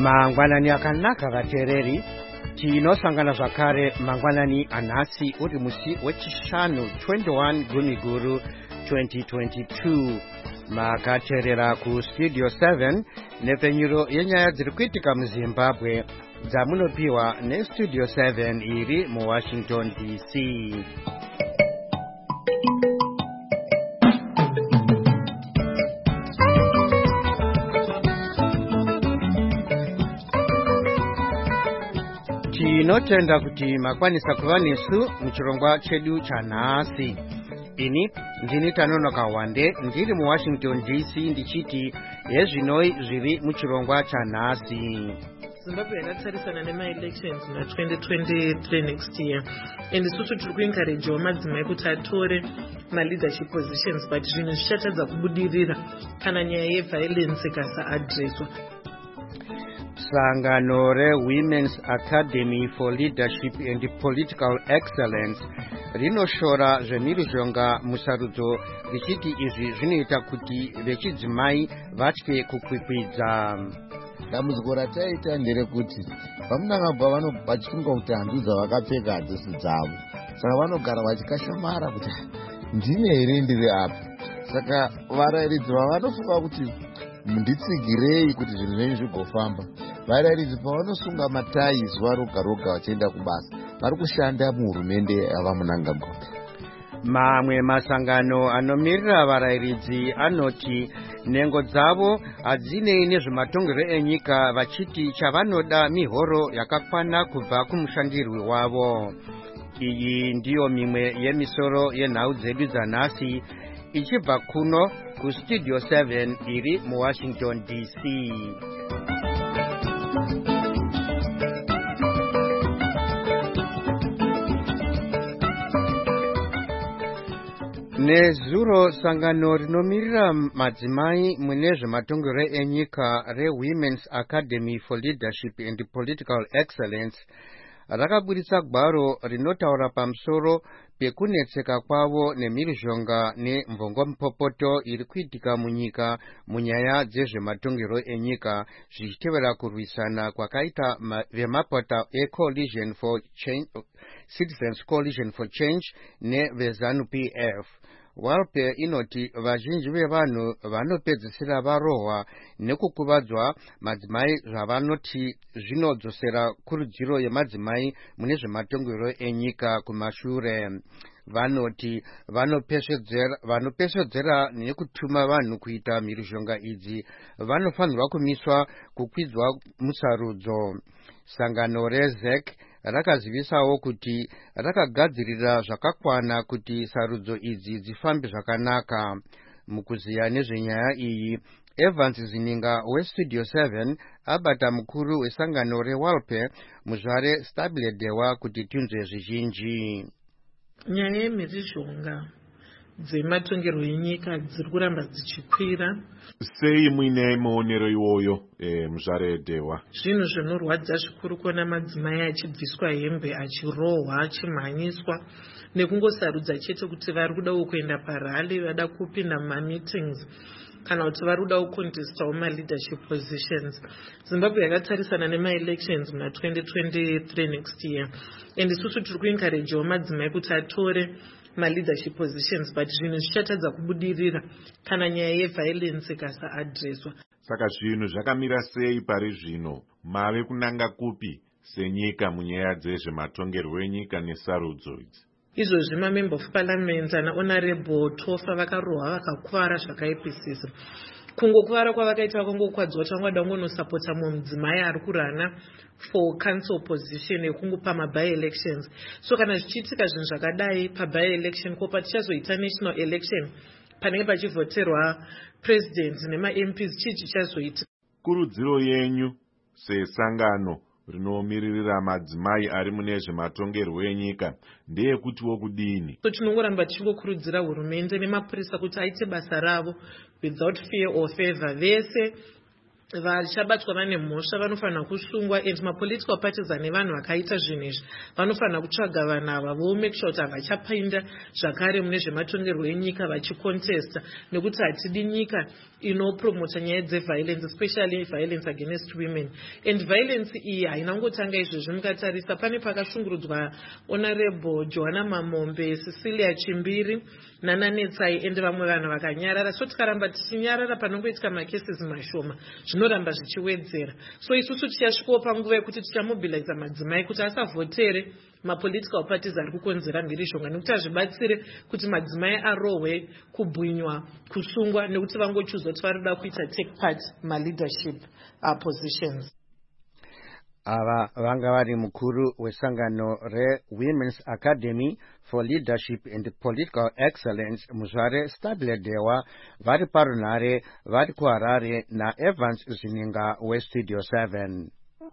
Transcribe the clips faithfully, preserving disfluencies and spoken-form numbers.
Mangwanani akanaka vateereri, tinosangana zvakare mangwanani anhasi uri musi wechishanu twenty-one Gumiguru twenty twenty-two. Makateerera kustudio seven nepfenyuro yenyaya dziri kuitika muZimbabwe dzamunopiwa nestudio seven iri muWashington D C. Tinotenda kuti makwanisa kuva nesu muchirongwa chedu chanhasi. Ini ndini Tanonoka Wande ndiri muWashington D C ndichiti hezvinoi zviri muchirongwa chanhasi. Zimbabwe yakatarisana nema-elections na twenty twenty-three next year, and isusu tiri kuencouragewa madzimai kuti atore ma-leadership positions, but zvinhu zvichatadza kubudirira kana nyaya yeviolence ikasaadreswa. Sangano reWomen's Academy for Leadership and Political Excellence rinoshora zvemhirizhonga musarudzo richiti izvi zvinoita kuti vechidzimai vatye kukwikwidza. Dambudziko rataita nderekuti pamunangabva vachifunga kuti hanzu dzavakapfeka hadzisi dzavo, saka vanogara vachikashamara kuti ndine here ndiri apa. Saka varairidzi vanofunga kuti nditsigirei kuti zvinhu zvenyu zvigofamba. Varairidzi pavanosunga matayi zuva roga roga vachienda kubasa, vari kushanda muhurumende yavamunangagwa. Mamwe masangano anomirira varairidzi anoti nhengo dzavo hadzinei nezvematongerwo enyika, vachiti chavanoda mihoro yakakwana kubva kumushandirwi wavo. Iyi ndiyo mimwe yemisoro yenhau dzedu dzanhasi ichibva kuno kustudio seven iri muWashington D C. Nezuro sangano rinomirira madzimai mune zvematongerwo enyika reWomen's Academy for Leadership and Political Excellence rakaburitsa gwaro rinotaura pamusoro pekunetseka kwavo nemhirizhonga nemvongomupopoto iri kuitika munyika munyaya dzezvematongerwo enyika zvichitevera kurwisana kwakaita vemapota eCoalition for Change, Citizens Coalition for Change neveZANU P F. WALPE inoti vazhinji vevanhu vanopedzisira varohwa nekukuvadzwa madzimai zvavanoti zvinodzosera kurudziro yemadzimai mune zvematongerwo enyika kumashure. Vanoti vanopesvedzera nekutuma vanhu kuita mhirizhonga idzi vanofanirwa kumiswa kukwidzwa musarudzo. Sangano reZ E C rakazivisawo kuti rakagadzirira zvakakwana kuti sarudzo idzi dzifambe zvakanaka. Mukuziya nezvenyaya iyi, Evans Zininga westudio seven abata mukuru wesangano reWALPE muzvare Stabile Dewa kuti tunzwe zvizhinji. Nyaya yemhirizhonga dzematongerwo enyika dziri kuramba dzichikwira. Sei muine maonero iwoyo e, muzvare Dewa? Zvinhu zvinorwadza zvikuru kuona madzimai achibviswa hembe, achirohwa, achimhanyiswa nekungosarudza chete kuti vari kudawo kuenda parali, vada kupinda mumameetings kana kuti vari kudawo kucontestawo ma-leadership positions. Zimbabwe yakatarisana nema-elections muna twenty twenty-three next year, and isusu tiri kuencouragewa madzimai kuti atore ma-leadership positions, but zvinhu zvichatadza kubudirira kana nyaya yeviolence ikasaadreswa. Saka zvinhu zvakamira sei pari zvino? Mave kunanga kupi senyika munyaya dzezvematongerwo enyika nesarudzo idzi? Izvozvi mamember of parliament ana honorable Tofa vakarohwa vakakuvara zvakaipisisa. Kungokuvara kwavakaita vakangokwadzwa kuti vangada kungonosapota mumwe mudzimai ari kurana for council position yekungopa maby-elections. So kana zvichiitika zvinhu zvakadai paby-election, ko patichazoita national election panenge pachivhoterwa president nema-M Ps, chii chichazoita? Kurudziro yenyu sesangano rinomiririra madzimai ari mune zvematongerwo enyika ndeyekutiwo kudini? So tinongoramba tichingokurudzira hurumende nemapurisa kuti aite basa ravo without fear or favor. Vese vachabatwa vane mhosva vanofanira kusungwa, and mapolitical parties ane vanhu vakaita zvinhu izvi vanofanira kutsvaga vanhu ava vomake sure kuti havachapinda zvakare mune zvematongerwo enyika vachikontesta, nekuti hatidi nyika inopromota nyaya dzeviolence, especially violence against women. And violence iyi haina kungotanga izvozvi. Mukatarisa pane pakashungurudzwa honorable Joanna Mamombe, Cecilia Chimbiri nana Netsai and vamwe vanhu vakanyarara. So tikaramba tichinyarara panongoitika macases mashoma zvinoramba zvichiwedzera. So isusu tichasvikawo panguva yekuti tichamobiliza madzimai kuti asavhotere mapolitical parties ari kukonzera mhirizhonga, nekuti hazvibatsire kuti madzimai arohwe, kubwinywa, kusungwa nekuti vangochuzwa kuti varikuda kuita take part maleadership uh, positions. Ava vanga vari mukuru wesangano reWomen's Academy for Leadership and Political Excellence Muzvare Stabile Dewa vari parunhare vari kuHarare naEvans Zininga weStudio seven.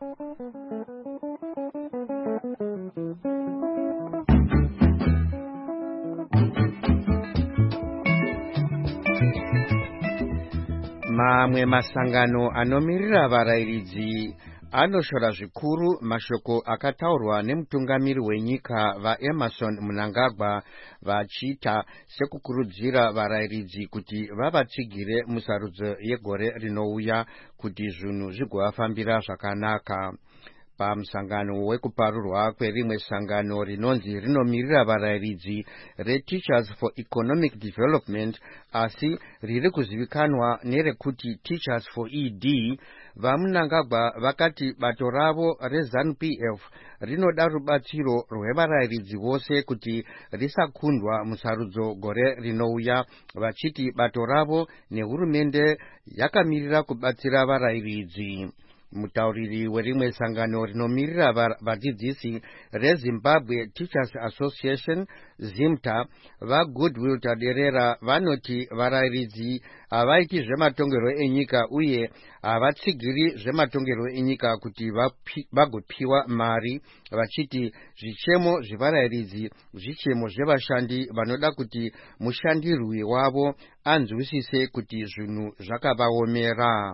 Mamwe masangano anomirira varayiridzi anoshora zvikuru mashoko akataurwa nemutungamiri wenyika vaEmmerson Mnangagwa vachita sekukurudzira varayiridzi kuti vavatsigire musarudzo yegore rinouya kuti zvinhu zvigovafambira zvakanaka. Pamusangano wekuparurwa kwerimwe sangano rinonzi rinomirira varayiridzi reTeachers for Economic Development asi riri kuzivikanwa nerekuti Teachers for E D, vaMnangagwa vakati bato ravo reZANU-P F rinoda rubatsiro rwevarayiridzi vose kuti risakundwa musarudzo gore rinouya, vachiti bato ravo nehurumende yakamirira kubatsira varayiridzi. Mutauriri werimwe sangano rinomirira vadzidzisi reZimbabwe Teachers Association ZIMTA vaGoodwill Taderera vanoti varayiridzi havaiti zvematongerwo enyika uye havatsigiri zvematongerwo enyika kuti vagopiwa mari, vachiti zvichemo zvevarayiridzi zvichemo zvevashandi vanoda kuti mushandirwi wavo anzwisise kuti zvinhu zvakavaomera.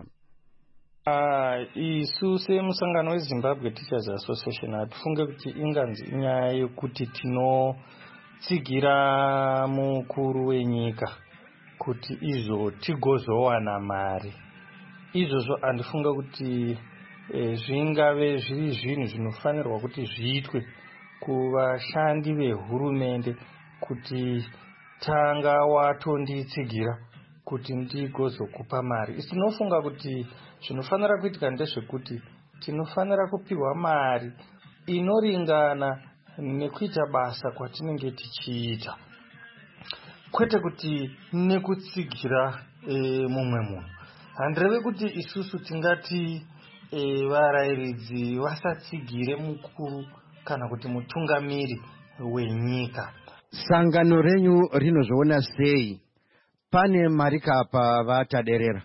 Uh, isu semusangano weZimbabwe Teachers Association hatifunge kuti inganzi inyaya yekuti tinotsigira mukuru wenyika kuti izvo tigozowana mari. Izvozvo handifunga kuti eh, zvingave zviri zvinhu zvinofanirwa kuti zviitwe kuvashandi vehurumende kuti tanga watonditsigira kuti ndigozokupa mari. Isi tinofunga kuti zvinofanira kuitika ndezvekuti tinofanira kupiwa mari inoringana nekuita basa kwatinenge tichiita, kwete kuti nekutsigira e, mumwe munhu. Handireve kuti isusu tingati e, varayiridzi vasatsigire mukuru kana kuti mutungamiri wenyika. Sangano renyu rinozviona sei? Pane mari kapa vataderera?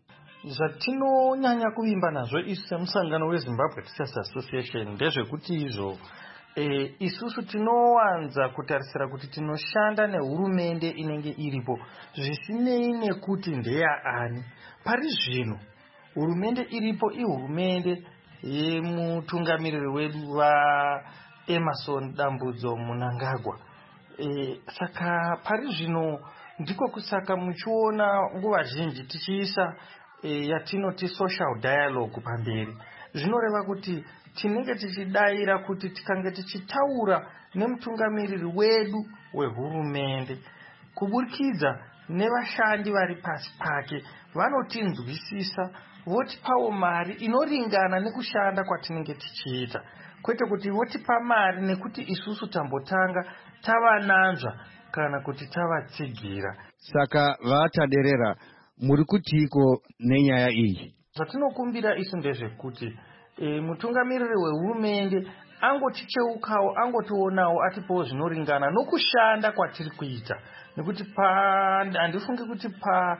Zvatinonyanya kuvimba nazvo isu semusangano weZimbabwe Teachers Association ndezvekuti izvo e, isusu tinowanza kutarisira kuti tinoshanda nehurumende inenge iripo, zvisinei nekuti ndeyaani. Pari zvino hurumende iripo ihurumende yemutungamiriri wedu vaEmmerson Dambudzo Mnangagwa. E, saka pari zvino ndiko kusaka muchiona nguva zhinji tichiisa e, yatinoti social dialogue pamberi. Zvinoreva kuti tinenge tichidaira kuti tikange tichitaura nemutungamiriri wedu wehurumende kuburikidza nevashandi vari pasi pake, vanotinzwisisa, votipawo mari inoringana nekushanda kwatinenge tichiita, kwete kuti votipa mari nekuti isusu tambotanga tavananzva kana kuti tavatsigira. Saka vataderera muri kutiko nenyaya iyi? Zvatinokumbira isu ndezvekuti e, mutungamiriri wehurumende angoticheukawo, angotionawo, atipawo zvinoringana nokushanda kwatiri kuita, nekuti pa handifungi kuti pa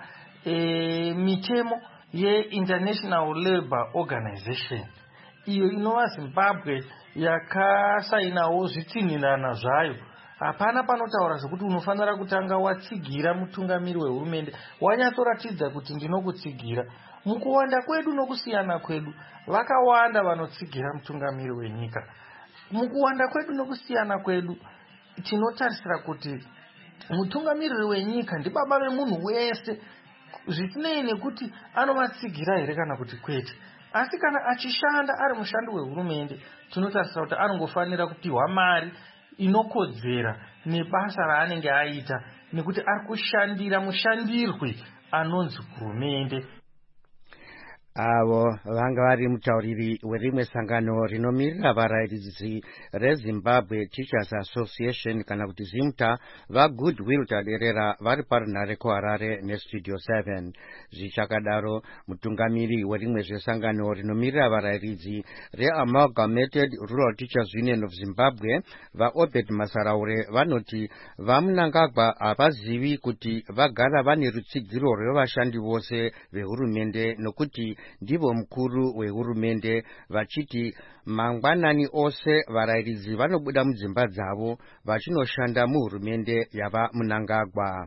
e, mitemo yeInternational Labour Organization iyo inova Zimbabwe yakasainawo zvitsinhinana zvayo, hapana panotaura zvokuti unofanira kutanga watsigira mutungamiri wehurumende, wanyatsoratidza kuti ndinokutsigira, Mukuwanda kwedu nokusiyana kwedu vakawanda vanotsigira mutungamiri wenyika. Mukuwanda kwedu nokusiyana kwedu tinotarisira kuti mutungamiriri wenyika ndibaba vemunhu wese, zvisinei nekuti anovatsigira here kana kuti kwete. Asi kana achishanda ari mushandi wehurumende, tinotarisira kuti anongofanira kupiwa mari inokodzera nebasa raanenge aita, nekuti ari kushandira mushandirwi anonzi hurumende. Avo vanga vari mutauriri werimwe sangano rinomirira varairidzi reZimbabwe Teachers Association kana kuti ZIMTA vaGoodwill Taderera vari parunhare kuHarare neStudio seven. Zvichakadaro mutungamiri werimwe zvesangano rinomirira varairidzi reAmalgamated Rural Teachers Union of Zimbabwe vaObed Masaraure vanoti vaMnangagwa havazivi kuti vagara vane rutsigiro rwevashandi vose vehurumende nokuti ndivo mukuru wehurumende, vachiti mangwanani ose varairidzi vanobuda mudzimba dzavo vachinoshanda muhurumende yava Mnangagwa.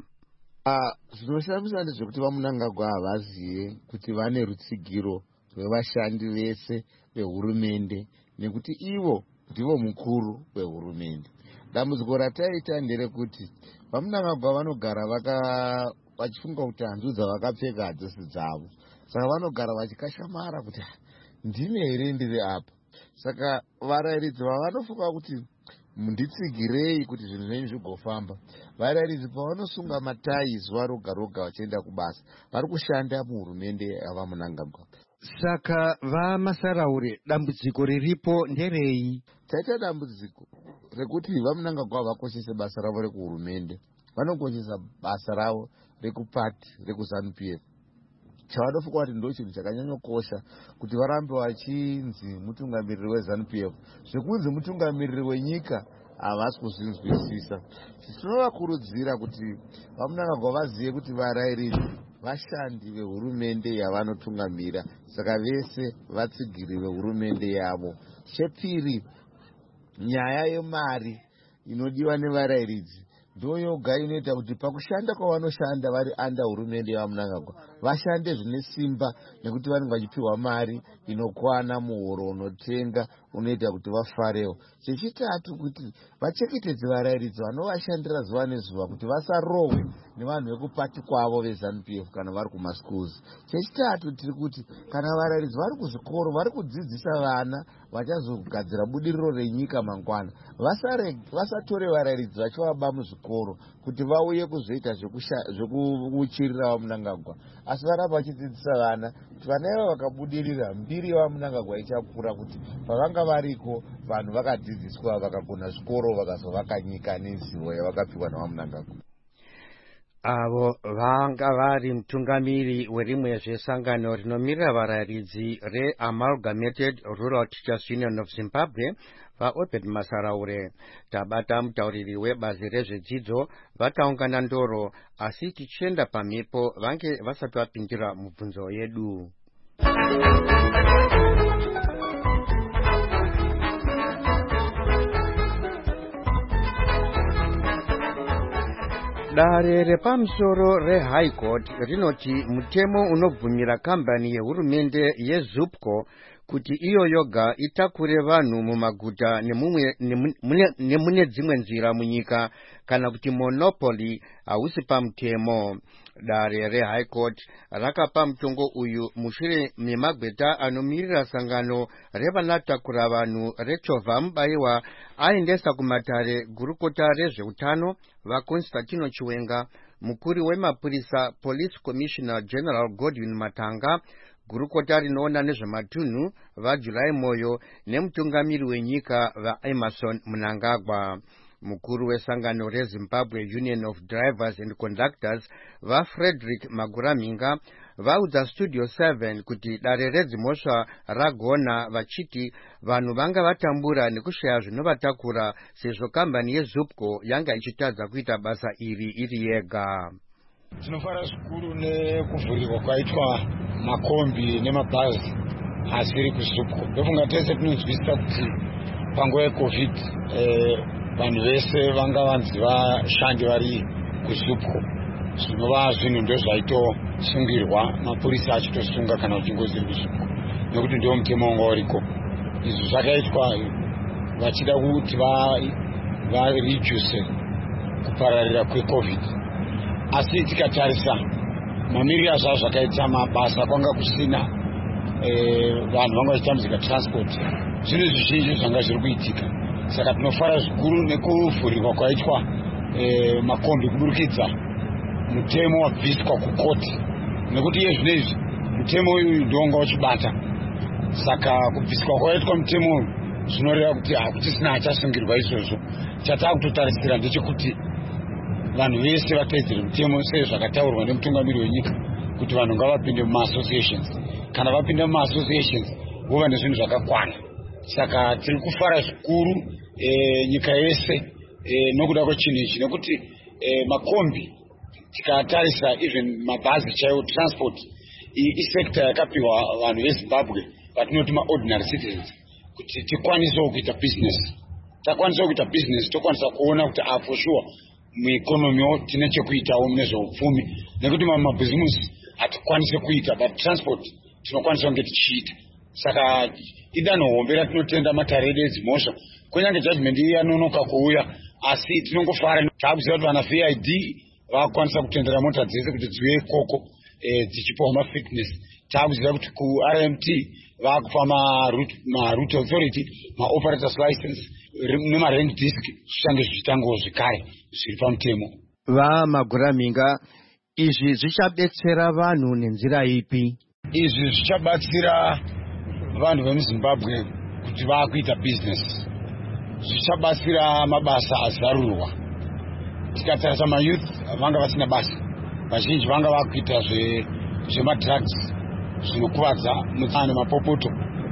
Zvinoshamisa ndezvekuti vaMnangagwa havazive kuti vane rutsigiro rwevashandi vese vehurumende nekuti ivo ndivo mukuru wehurumende. Dambudziko rataita nderekuti vaMnangagwa vanogara vaka vachifunga kuti hanzu dzavakapfeka hadzisi dzavo, saka vanogara vachikashamara kuti ndine here ndiri apa. Saka varairidzi vavanofunga kuti munditsigirei kuti zvinhu zvenyu zvigofamba, varairidzi pavanosunga matayi zuva roga roga vachienda kubasa vari kushanda muhurumende yavaMnangagwa. Saka vaMasaraure, dambudziko riripo nderei? Taita dambudziko rekuti vaMnangagwa havakoshese basa ravo rekuhurumende, vanokoshesa basa ravo rekupati rekuZANU P F. Chavanofunga kuti ndo chinhu chakanyanyokosha kuti varambe vachinzi mutungamiriri weZANU P F. Zvekunzi mutungamiriri wenyika havasi kuzvinzwisisa. Tinovakurudzira kuti vaMnangagwa vazive kuti varairidzi vashandi vehurumende yavanotungamira, saka vese vatsigiri vehurumende yavo. Chepiri, nyaya yemari inodiwa nevarairidzi ndo yoga inoita kuti pakushanda kwavanoshanda vari anda hurumende yavaMnangagwa vashande zvine simba, nekuti vanenge vachipiwa mari inokwana muhoro unotenga unoita kuti vafarewo. Chechitatu, kuti vachengetedze varairidzi vanovashandira zuva nezuva kuti vasarohwe nevanhu vekupati kwavo veZANU P F kana vari kumaschools. Chechitatu, tiri kuti kana varairidzi vari kuzvikoro vari kudzidzisa vana vachazogadzira budiriro renyika mangwana, vasatore varairidzi vachovaba muzvikoro kuti vauye kuzoita zvekuuchirira vaMnangagwa, asi varamba vachidzidzisa vana kuti vana ivo vakabudirira mbiri yavaMnangagwa ichakura, kuti pavanga variko vanhu vakadzidziswa vakagona zvikoro vakazovaka nyika nezivo yavakapiwa navaMnangagwa. Avo vanga vari mutungamiri werimwe zvesangano rinomirira varairidzi reAmalgamated Rural Teachers Union of Zimbabwe vaObed Masaraure. Tabata mutauriri webazi rezvedzidzo vataungana ndoro, asi tichienda pamhepo vange vasati vapindira mubvunzo yedu. Dare repamusoro reHigh Court rinoti mutemo unobvumira kambani yehurumende yeZUPCO kuti iyo yoga itakure vanhu mumaguta nemune dzimwe nzira munyika kana kuti monopoly hausi pamutemo. Dare reHigh Court rakapa mutongo uyu mushure memagweta anomirira sangano revanotakura vanhu reChovha Mubaiwa aendesa kumatare gurukota rezveutano vaConstantino Chiwenga, mukuru wemapurisa Police Commissioner General Godwin Matanga, gurukota rinoona nezvematunhu vaJulai Moyo nemutungamiri wenyika vaEmerson Mnangagwa. Mukuru wesangano reZimbabwe Union of Drivers and Conductors vaFrederick Maguraminga vaudza Studio seven kuti dare redzimhosva ragona, vachiti vanhu vanga vatambura nekushaya zvinovatakura sezvo kambani yeZUPCO yanga ichitadza kuita basa iri iri yega. Tinofara zvikuru nekuvhurirwa kwaitwa makombi nemabhazi asiri kuZUPCO. Ndofunga tese tinonzwisisa kuti panguva yeCovid vanhu vese vanga vanzi vashandi vari kuZUPCO. zvinova zvinhu ndozvaitosungirwa mapurisa achitosunga kana uchingozi musuku nekuti ndio mutemo wanga uriko. Izvi zvakaitwa vachida kuti vareduce kupararira kwecovid. Asi tikatarisa mamiriro azvo zvakaita mabasa kwanga kusina vanhu vanga vachitambudzika transport, zvinhu zvizhinji zvanga zviri kuitika. Saka tinofara zvikuru nekuvhurirwa kwaitwa makombi kuburikidza mutemo wabviswa kukoti, nekuti iye zvinezvi mutemo uyu ndonga uchibata. Saka kubviswa kwaitwa mutemo uyu zvinoreva kuti hakuchisina achasungirwa izvozvo. Chatakutotarisira ndechekuti vanhu vese vateedzere mutemo sezvakataurwa nemutungamiri wenyika kuti vanhu ngavapinde mumaassociations. Kana vapinda mumaassociations vova nezvinhu zvakakwana. Saka tiri kufara zvikuru nyika yese nokuda kwechinhu ichi, nekuti makombi tikatarisa even mabhazi chaiwo transport isekta yakapiwa vanhu veZimbabwe vatinoti maordinary citizens kuti tikwanisewo kuita business. Takwanisawo kuita business tokwanisa kuona kuti ah for sure muekonomiwo tine chekuitawo nezveupfumi, nekuti mamwe mabhizimusi hatikwanise kuita but transport tinokwanisa kunge tichiita. Saka idanho hombe ratinotenda matare edu edzimhosva. Kunyange judgment iyi yanonoka kuuya, asi tinongofara takuziva kuti vana V I D vakwanisa kutendera mota dzese kuti dziuye ikoko dzichipawo mafitness. Takuziva kuti kuR M T vakupa maroute authority maoperators license nemarank disk zvichange zvichitangawo zvekare zviri pamutemo. VaMaguraminga, izvi zvichabetsera vanhu nenzira ipi? Izvi zvichabatsira vanhu vemuZimbabwe kuti vakuita business. Zvichabatsira mabasa azarurwa. Tikatarisa mayouth vanga vasina basa, vazhinji vanga vakuita zvemadrugs zvinokuvadza mutsana nemapopoto.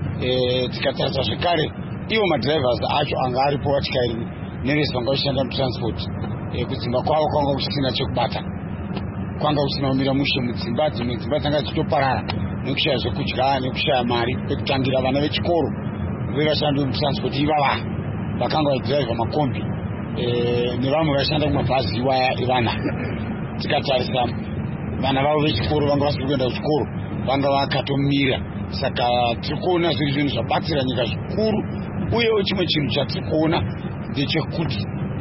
Tikatarisa zvekare ivo madrivers acho anga aripo vatyairi nevese vanga vachishanda mutransport, kudzimba kwavo kwanga kusina chekubata, kwanga kusina kumira mushe mudzimba. Dzimwe dzimba dzanga dzichitoparara nekushaya zvekudya nekushaya mari pekutangira vana vechikoro vevashandi vemutransport ivava vakanga vachidhiraivha makombi nevamwe vashanda kumabhazi iwaya evana. Tikatarisa vana vavo vechikoro vanga vasiri kuenda kuchikoro vanga vakatomira. Saka tiri kuona zviri zvinhu zvabatsira nyika zvikuru. Uyewo chimwe chinhu chatiri kuona ndechekuti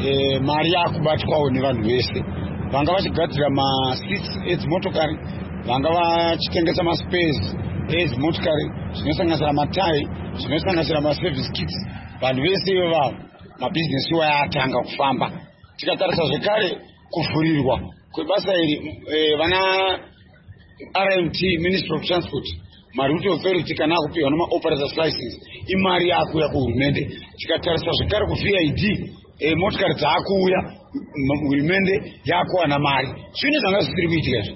mari yakubatwawo nevanhu vese. Vanga vachigadzira masits edzimotokari, vanga vachitengesa maspares edzimotokari, zvinosanganisira matai, zvinosanganisira maservice kits. Vanhu vese ivavo mabhizinesi iwaya atanga kufamba. Tikatarisa zvekare kuvhurirwa kwebasa iri, vana R M T, Ministry of Transport, maroute authority kana akupiwa nemaoperators license imari yakuuya kuhurumende. Tikatarisa zvekare kuV I D, motokari dzaakuuya, hurumende yakuwana mari. Zvinhu zvanga zvisiri kuitika izvi.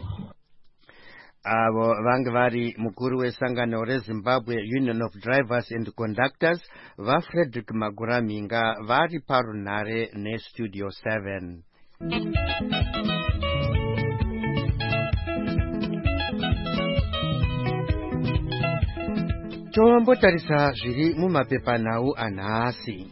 Avo vange vari mukuru wesangano reZimbabwe Union of Drivers and Conductors vaFrederick Maguraminga vari parunhare neStudio seven. Tombotarisa zviri mumapepanhau anhasi.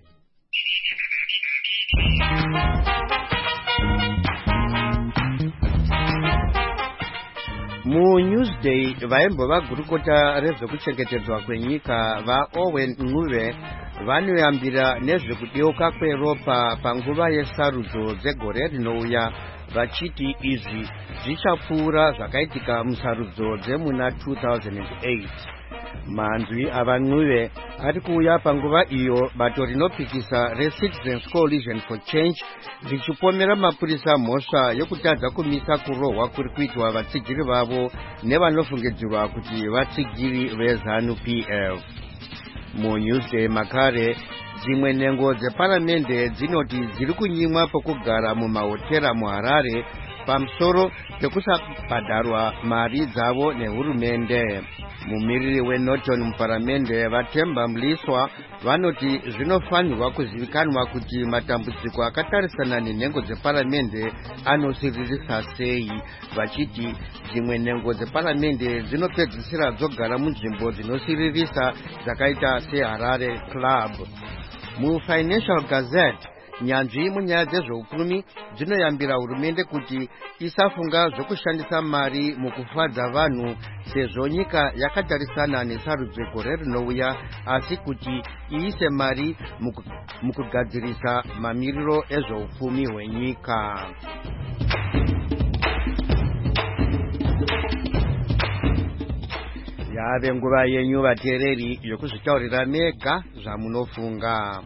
MuNewsday vaimbova gurukota rezvekuchengetedzwa kwenyika vaOwen Ncube vanoyambira nezvekudeuka kweropa panguva yesarudzo dzegore rinouya, vachiti izvi zvichapfuura zvakaitika musarudzo dzemuna two thousand eight. Manzwi avaNcube ari kuuya panguva iyo bato rinopikisa reCitizens Coalition for Change richipomera mapurisa mhosva yokutadza kumisa kurohwa kuri kuitwa vatsigiri vavo nevanofungidzirwa kuti vatsigiri veZanu P F. MuNewsday makare, dzimwe nhengo dzeparamende dzinoti dziri kunyimwa pokugara mumahotera muHarare pamusoro pekusabhadharwa mari dzavo nehurumende. Mumiriri weNorton muparamende vaTemba Mliswa vanoti zvinofanirwa kuzivikanwa kuti matambudziko akatarisana nenhengo dzeparamende anosiririsa sei, vachiti dzimwe nhengo dzeparamende dzinopedzisira dzogara munzvimbo dzinosiririsa dzakaita seHarare Club. MuFinancial Gazette nyanzvi munyaya dzezveupfumi dzinoyambira hurumende kuti isafunga zvokushandisa mari mukufadza vanhu sezvo nyika yakatarisana nesarudzo gore rinouya, asi kuti iise mari muku, mukugadzirisa mamiriro ezveupfumi hwenyika. Yave nguva yenyu vateereri yokuzvitaurira mega zvamunofunga.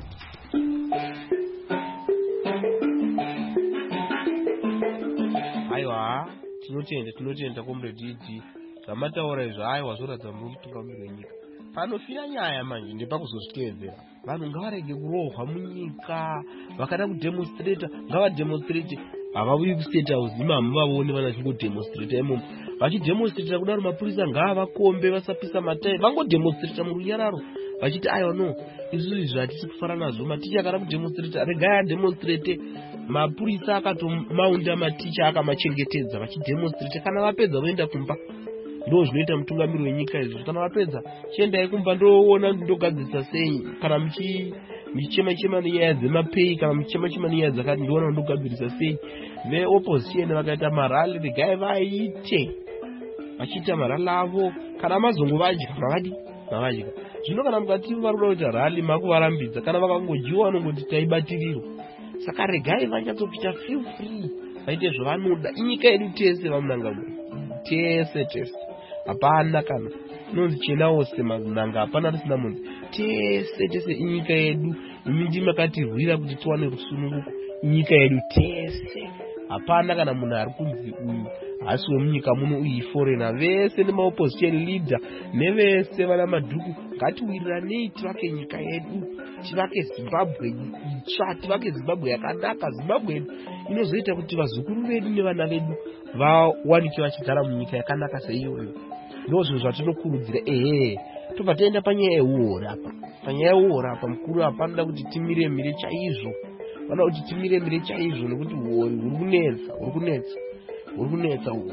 Aiwa, tinotenda tinotenda komrediti zvamataura izvo. Aiwa, zvoratidza muri mutungamiri wenyika. Panofira nyaya manje ndepakuzozviteedzera. Vanhu ngavarege kurohwa munyika. Vakada kudemonstrata ngavademonstrate. Havauyi kustate house imamo vaone vana chingodemonstrata imomo. Vachidemonstrata kudaro mapurisa ngavakombe vasapisa matai. Vangodemonstrata murunyararo vachiti aiwa no, izvo izvo hatisi kufara nazvo. Maticha akada kudemonstrata regai ademonstrate. Mapurisa akatomaunda maticha akamachengetedza vachidemonstrate. Kana vapedza voenda kumba. Ndo zvinoita mutungamiri wenyika izvo. Kana vapedza chiendai kumba ndoona ndogadzirisa sei. Kana muchi michema chema nenyaya dzemapei, kana michema chema nenyaya dzakati ndiona ndogadzirisa sei. Veopposition vakaita marali regai vaite. Vachiita marali avo kana mazongo vadya mavadi mavadya. Zvino kana mukati vari kuda kuita rali makuvarambidza, kana vakangojiwa vanongoti taibatirirwa. Saka regai vanyatsopita feel free vaite zvavanoda. Inyika yedu tese vamunanga tese tese. Hapana kana nonzi chena wose mazinanga, hapana risina munzi. Tese tese inyika yedu. Imi ndimi makatirwira kuti tiwane rusununguko. Inyika yedu tese. Hapana kana munhu ari kunzi uyu asi wemunyika muno uyu foreigner. Vese nemaopposition leader nevese vana madhuku ngatiwiriranei tivake nyika yedu, tivake Zimbabwe itsva, tivake Zimbabwe yakanaka, Zimbabwe inozoita kuti vazukuru vedu nevana vedu vawanike vachigara munyika yakanaka seiyoyo. Ndozvo zvatinokurudzira. Ehe, tobva taenda panyaya yeuori apa. Panyaya yeuori apa mukuru apa anoda kuti timire mire chaizvo. Vanoda kuti timire mire chaizvo nekuti uori huri kunetsa, huri kunetsa, huri kunetsa uori.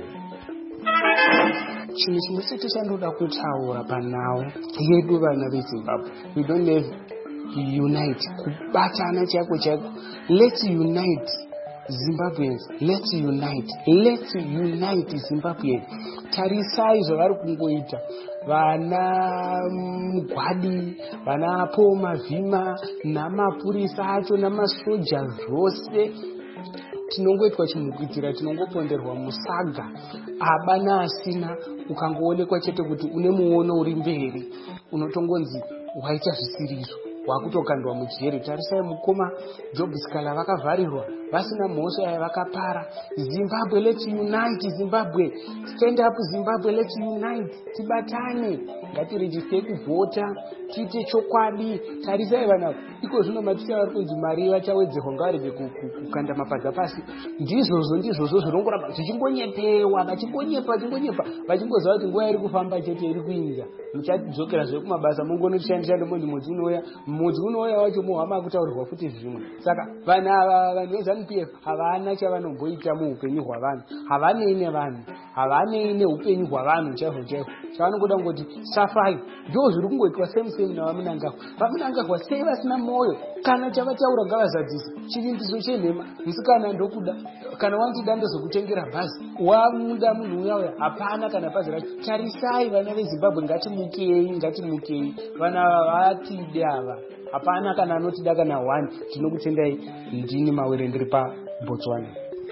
Chinhu chimwe chete chandoda kutaura panawo yedu vana veZimbabwe, we don't have to unite, kubatana chako chako. Let's unite Zimbabweans, let's unite, let's unite Zimbabweans. Tarisai zvavari kungoita vana Mugwadi, vana Paul Mavhima namapurisa acho namasoja zvose. Tinongoitwa chinhu kuitira tinongoponderwa musaga abana asina. Ukangoonekwa chete kuti une muono uri mberi unotongonzi waita zvisirizo, wakutokandwa mujeri. Tarisai mukoma Job Sikala vakavharirwa vasina mhosva yavakapara. Zimbabwe, let's unite Zimbabwe, stand up Zimbabwe, let's unite. Tibatane, ngatirejiste kuvhota, tiite chokwadi. Tarisai vana iko zvino maticha vari kunzi mari vachawedzerwa ngavarege kukanda mapadza pasi. Ndizvozvo ndizvozvo zvirongoramba zvichingonyepewa, vachingonyepa vachingonyepa vachingoziva kuti nguva iri kufamba chete iri kuinza. Muchadzokera zviri kumabasa mungonotishandisha ndemondi mudzi unouya mudzi unouya wacho muhama kutaurirwa futi zvimwe. Saka vanhu ava vanhu veZANU P F havana chavanomboita muupenyu hwavanhu, havanei nevanhu, havanei neupenyu hwavanhu chaizvo chaizvo. Chavanongoda ngoti safai. Ndo zviri kungoitwa same same navamunangagwa. Vamunangagwa sei vasina mwoyo? Kana chavataura ngavazadzise. Chivimbiso chenhema musikana ndokuda, kana wandida ndozokutengera bhazi, wamuda munhu uya uya, hapana kana bhazi racho. Tarisai vana veZimbabwe, ngatimukei, ngatimukei. Vana vatide ava, hapana kana anotida kana one. Tinokutendai. Ndini Mawere ndiri paBotswana.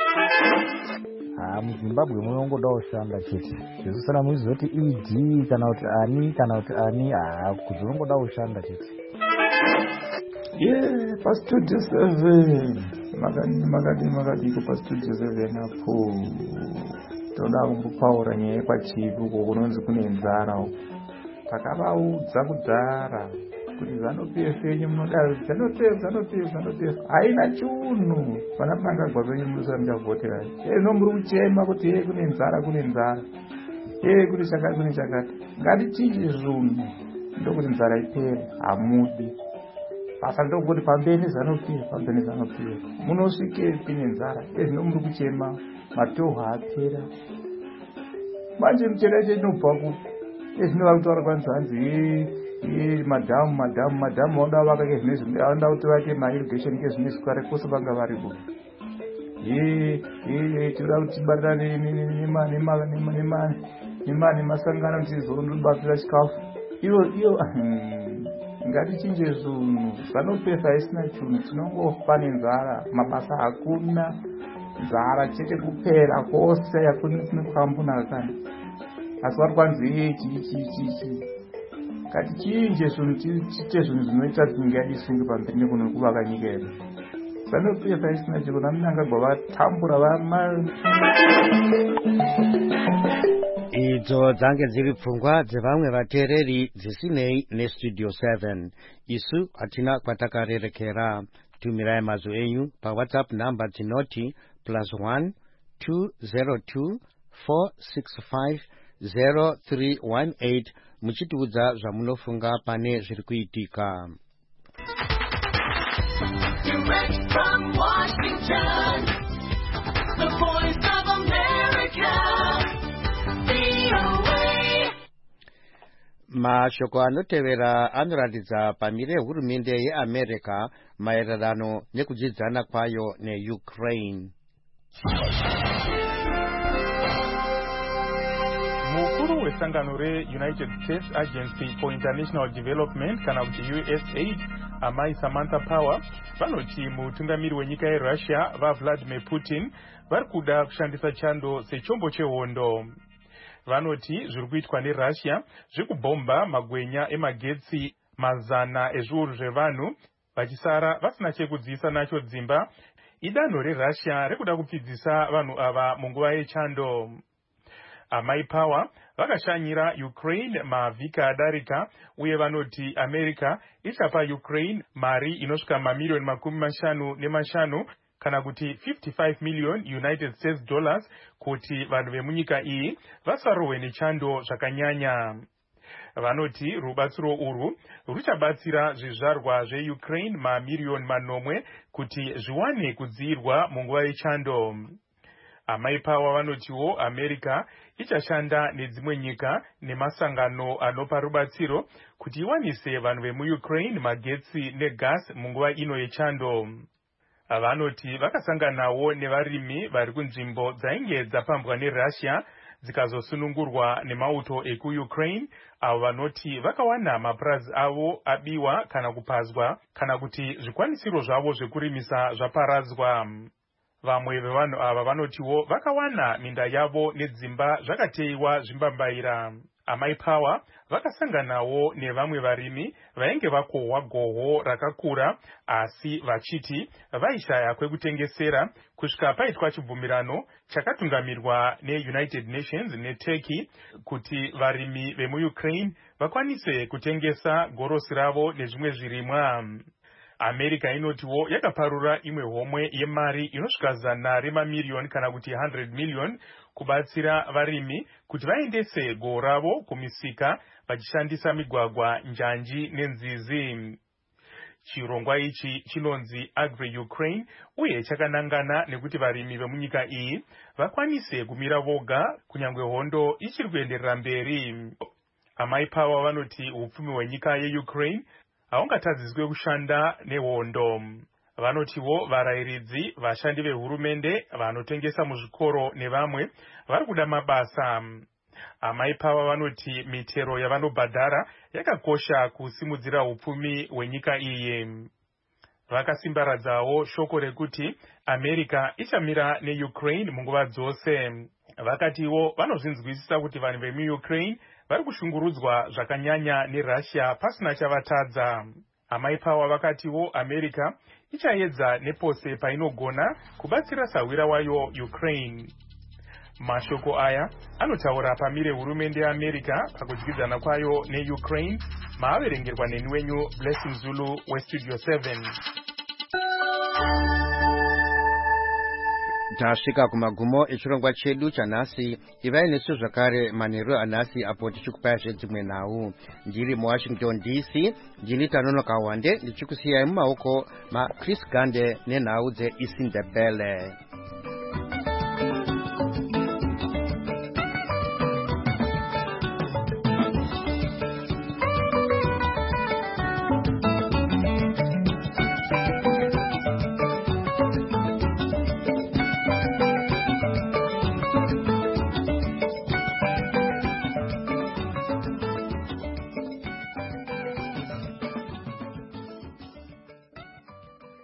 Ah, muZimbabwe munongoda kushanda chete. Zvezvisana muizoti E D kana kuti ani kana kuti ani, ah, kuzongoda kushanda chete. Yeah, pastudio seven. Makadi makadi makadi ko pastudio seven apo. Toda kumbopaura nyaya kwachipo kunonzi kune nzara uko. Takavaudza kudhara kuti ZANU P F yenyu munodaro ZANU-PF ZANU-PF ZANU-PF haina chunhu. Vana Mnangagwa venyu munosa muchavhotera. Eh, nomuri kuchema kuti ye kune nzara kune nzara. Eh, kuti chakati kune chakati. Ngatichinje zvinhu ndokuti nzara ipere. Hamudi. Basa ndokuti pambeni ZANU-PF pambeni ZANU-PF munosvike kune nzara. Eh, nomuri kuchema matoho apera. Manje mchera chedu nobva ku. Eh, zvinova kutaura kwanzi hanzi madhamu madhamu madhamu vauda vavake zvinezvi vauda kuti vaite mairrigation kezvinezvi kware kwose vanga vari ku toda kuti tibatirane nemasangano tizobatsira chikafu ivo ivo ngatichinje zvinhu vanopesa isina chinhu tinongofa nenzara mabasa hakuna nzara chete kupera kwose yakuni kwambunaka kana asi vari kwanzi ichichichichi ngatichinje zvinhu tiite zvinhu zvinoita kuti nyika yedu isunge pamberi nekuno kuvaka nyika yedu vanopesa isina chinhu namuna angagwa vatambura vama idzo dzange dziri pfungwa dzevamwe vateereri dzisinei nestudio seven. Isu hatina kwatakarerekera. Tumirai mazwi enyu pawhatsapp namba dzinoti plus one two zero two four six five zero three one eight muchitiudza zvamunofunga pane zviri kuitika. Direct from Washington, the voice of America. Mashoko anotevera anoratidza pamire hurumende yeAmerica maererano nekudzidzana kwayo neUkraine. Mukuru wesangano reUnited States Agency for International Development kana kuti U S A I D amai Samantha Power vanoti mutungamiri wenyika yeRussia vaVladimir Putin vari kuda kushandisa chando sechombo chehondo. Vanoti zviri kuitwa neRussia zviri kubhomba magwenya emagetsi mazana ezviuru zvevanhu vachisara vasina chekudziisa nacho dzimba. Idanho reRussia rekuda kupfidzisa vanhu ava munguva yechando. Amai Power vakashanyira Ukraine mavhiki adarika uye vanoti America ichapa Ukraine mari inosvika mamiliyoni makumi mashanu nemashanu kana kuti fifty-five million United States dollars kuti vanhu vemunyika iyi vasarohwe nechando zvakanyanya. Vanoti rubatsiro urwu ruchabatsira zvizvarwa zveUkraine mamiliyoni manomwe kuti zviwane kudziirwa munguva yechando. Amai Power vanotiwo America ichashanda nedzimwe nyika nemasangano anopa rubatsiro kuti iwanise vanhu vemuUkraine magetsi negas munguva ino yechando. Vanoti vakasanganawo nevarimi vari kunzvimbo dzainge dzapambwa neRussia dzikazosunungurwa nemauto ekuUkraine avo vanoti vakawana mapurazi avo abiwa kana kupazwa kana kuti zvikwanisiro zvavo zvekurimisa zvaparadzwa. Vamwe vevanhu ava vanotiwo vakawana minda yavo nedzimba zvakateiwa zvimbambaira. Amai Power vakasanganawo nevamwe varimi vainge vakohwa gohwo rakakura asi vachiti vaishaya kwekutengesera kusvika paitwa chibvumirano chakatungamirwa neUnited Nations neTurkey kuti varimi vemuUkraine vakwanise kutengesa gorosi ravo nezvimwe zvirimwa. America inotiwo yakaparura imwe homwe yemari inosvika zana remamiliyoni kana kuti one hundred million kubatsira varimi kuti vaendese gohwo ravo kumisika vachishandisa migwagwa, njanji nenzizi. Chirongwa ichi chinonzi Agri Ukraine uye chakanangana nekuti varimi vemunyika iyi vakwanise kumira voga kunyangwe hondo ichiri kuenderera mberi. Amai Power vanoti upfumi hwenyika yeUkraine haungatadziswe kushanda nehondo. Vanotiwo varayiridzi, vashandi vehurumende, vanotengesa muzvikoro nevamwe vari kuda mabasa. Amai Power vanoti mitero yavanobhadhara yakakosha kusimudzira upfumi hwenyika iyi. Vakasimbaradzawo shoko rekuti America ichamira neUkraine munguva dzose. Vakatiwo vanozvinzwisisa kuti vanhu vemuUkraine vari kushungurudzwa zvakanyanya neRussia pasina chavatadza. Amai Power vakatiwo America ichaedza nepose painogona kubatsira sawira wayo Ukraine. Mashoko aya anotaura pamire hurumende yeAmerica pakudyidzana kwayo neUkraine. Maaverengerwa neni wenyu Blessing Zulu weStudio seven. Tasvika kumagumo echirongwa chedu chanhasi. Ivai nesu zvakare manheru anhasi apo tichikupai zvedzimwe nhau. Ndiri muWashington D C, ndini Tanonoka Wande ndichikusiyai mumaoko maChris Gande nenhau dzeIsindebele.